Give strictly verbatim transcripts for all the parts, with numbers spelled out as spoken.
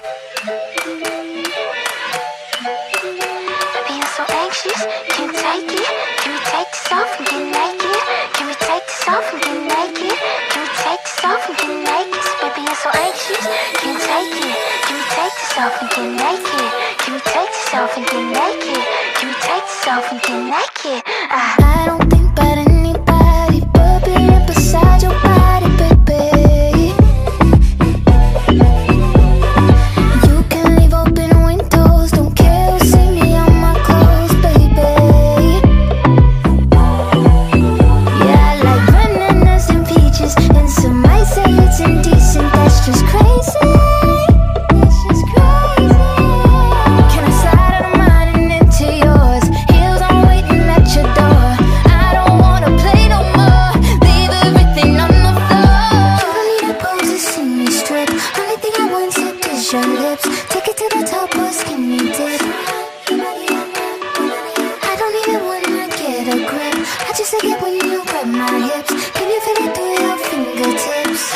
Being so anxious, can't take it. Can we take this off and get naked? Can we take this off and get naked? Can we take this off and get naked? Baby, being so anxious, can't take it. Can we take this off and get naked? Can we take this off and get naked? Can we take this off and get naked? Ah. I don't think about anybody but being beside your body, baby. You can leave open windows, don't care who see me on my clothes, baby. Yeah, I like bananas and peaches, and some might say it's indecent. That's just crazy. That's just crazy. Can I slide out of mine and into yours? Heels on waiting at your door. I don't wanna play no more. Leave everything on the floor. You don't need a pose to see me strip. Only thing I want to is your lips. Take it to the top or skinny dip. I don't even wanna get a grip. I just like it when you grab my hips. Can you feel it through your fingertips?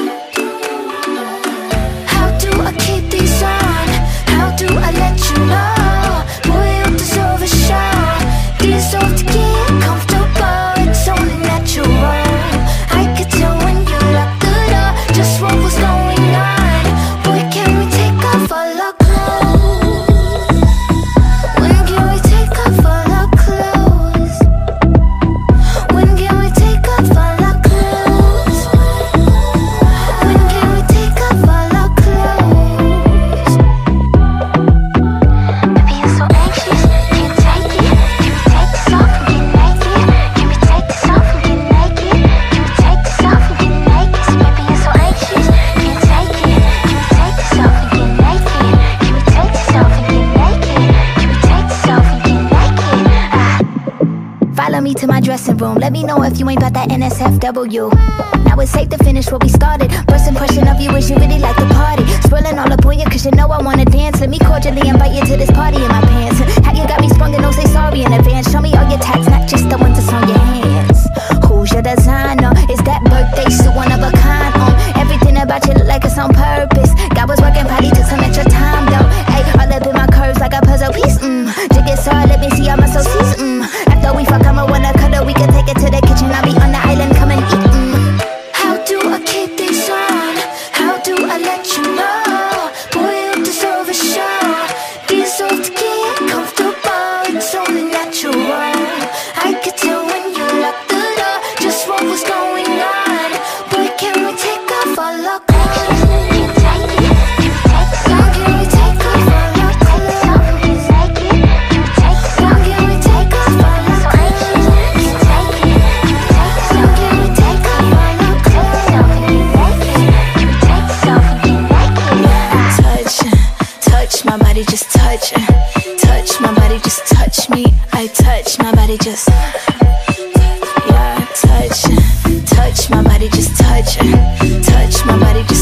How do I keep these on? How do I let you know? Boy, you deserve a show. Deserve to get comfortable. It's only natural. I could tell when you locked the door just what was going on. Boy, can we take off all our clothes? When can we take off all our clothes? When can we take off all our clothes? When can we take off all our clothes? Being so anxious, can't take it. Can we take this off and get naked? Can we take this off and get naked? Can we take this off and get naked? Baby, being so anxious, can't take it. Can we take this off and get naked? Can we take this off and get naked? Can we take this off and get naked? Ah. Follow me to my dressing room. Let me know if you ain't about that N S F W. Now it's safe to finish what we started. First impression of you is you really like the party. Swirling all up on you cause you know I wanna dance. Let me cordially invite you to this party in my pants. How you got me sprung and don't say sorry in advance. Show me all your tags, not just the ones that's on your hands. Who's your designer? Is that birthday suit one of a kind? Um, everything about you look like it's on purpose. God was working, probably took some extra time though. Ay, all up in my curves like a puzzle piece. Mm, jig it hard, let me see all my sources. Mm, after we fuck, I'ma wanna cuddle. We can take it to the kitchen. I'll be on the island, come and eat. Mm. How do I keep these on? How do I let you know? Boy, you deserve a show. Deserve to get comfortable. It's only natural. I could tell when you locked the door just what was going on. Boy, can we take off all our clothes? Can't take it. Can we take this When off? can we take off all Can our we take this off and clothes? get naked? Can we take this When off? can we take off all Being so our anxious, clothes? can't take it. Can we take this When off? can we take off all our Take this off and get naked. Can we take this off and get naked? Ah. Touch, touch my body, just touch, touch my body, just touch me. I touch my body, just yeah, touch, touch my body, just touch, touch my body, just.